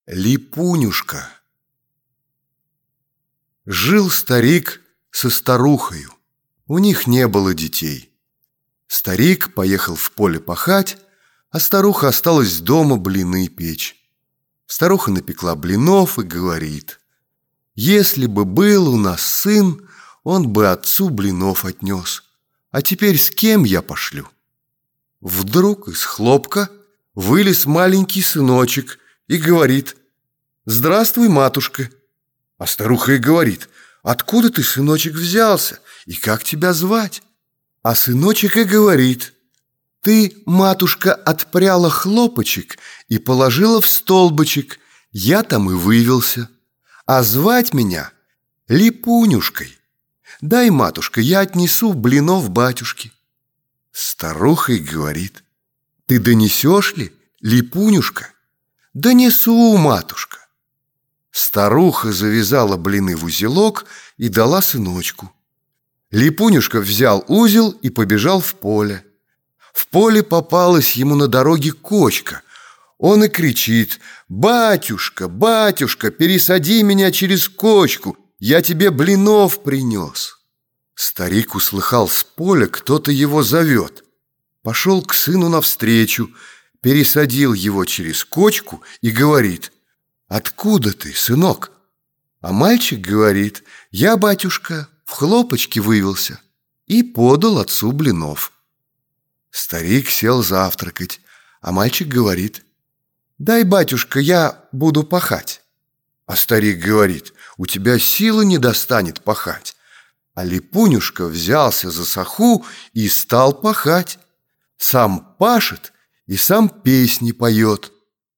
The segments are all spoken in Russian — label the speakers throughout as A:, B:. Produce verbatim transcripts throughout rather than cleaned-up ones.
A: Липунюшка. Жил старик со старухою. У них не было детей. Старик поехал в поле пахать, а старуха осталась дома блины печь. Старуха напекла блинов и говорит: «Если бы был у нас сын, он бы отцу блинов отнес. А теперь с кем я пошлю?» Вдруг из хлопка вылез маленький сыночек и говорит: «Здравствуй, матушка». А старуха и говорит: «Откуда ты, сыночек, взялся? И как тебя звать?» А сыночек и говорит: «Ты, матушка, отпряла хлопочек и положила в столбочек, я там и вывелся. А звать меня Липунюшкой. Дай, матушка, я отнесу блинов батюшке». Старуха и говорит: «Ты донесешь ли, Липунюшка?» «Донесу, матушка». Старуха завязала блины в узелок и дала сыночку. Липунюшка взял узел и побежал в поле. В поле попалась ему на дороге кочка. Он и кричит: «Батюшка, батюшка, пересади меня через кочку, я тебе блинов принес». Старик услыхал с поля, кто-то его зовет. Пошел к сыну навстречу, пересадил его через кочку и говорит: «Откуда ты, сынок?» А мальчик говорит: «Я, батюшка, в хлопочке вывелся», и подал отцу блинов. Старик сел завтракать, а мальчик говорит: «Дай, батюшка, я буду пахать». А старик говорит: «У тебя силы не достанет пахать». А Липунюшка взялся за саху и стал пахать. Сам пашет и сам песни поет.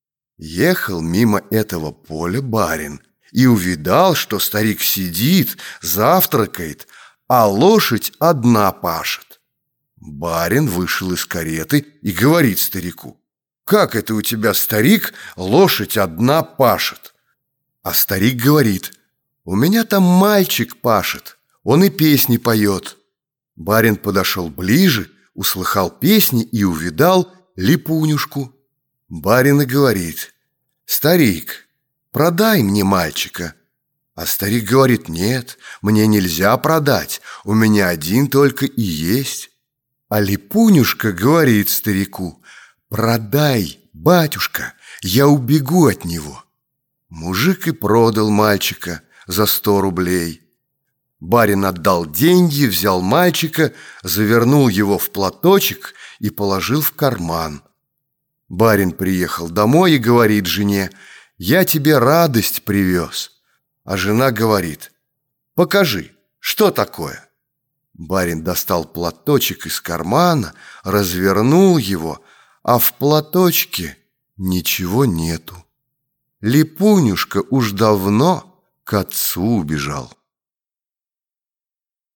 A: Ехал мимо этого поля барин и увидал, что старик сидит, завтракает, а лошадь одна пашет. Барин вышел из кареты и говорит старику: «Как это у тебя, старик, лошадь одна пашет?» А старик говорит: «У меня там мальчик пашет, он и песни поет». Барин подошел ближе, услыхал песни и увидал Липунюшку. Барин и говорит: «Старик, продай мне мальчика». А старик говорит: «Нет, мне нельзя продать, у меня один только и есть». А Липунюшка говорит старику: «Продай, батюшка, я убегу от него». Мужик и продал мальчика за сто рублей. Барин отдал деньги, взял мальчика, завернул его в платочек и положил в карман. Барин приехал домой и говорит жене: «Я тебе радость привез». А жена говорит: «Покажи, что такое?» Барин достал платочек из кармана, развернул его, а в платочке ничего нету. Липунюшка уж давно к отцу убежал.